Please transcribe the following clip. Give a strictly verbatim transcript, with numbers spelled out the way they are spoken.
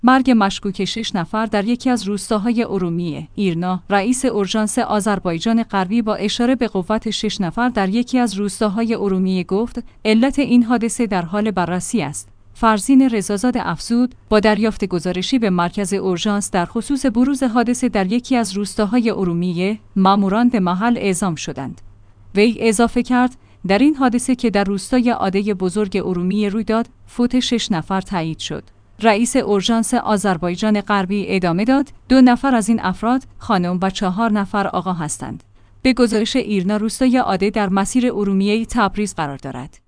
مرگ مشکوک شش نفر در یکی از روستاهای ارومیه. ایرنا، رئیس اورژانس آذربایجان غربی با اشاره به قوت شش نفر در یکی از روستاهای ارومیه گفت علت این حادثه در حال بررسی است. فرزین رضازاده افزود با دریافت گزارشی به مرکز اورژانس در خصوص بروز حادثه در یکی از روستاهای ارومیه، ماموران به محل اعزام شدند. وی اضافه کرد در این حادثه که در روستای عاده بزرگ ارومیه روی داد، فوت شش نفر تایید شد. رئیس اورژانس آذربایجان غربی ادامه داد دو نفر از این افراد خانم و چهار نفر آقا هستند. به گزارش ایرنا، روستای عاده در مسیر ارومیه تبریز قرار دارد.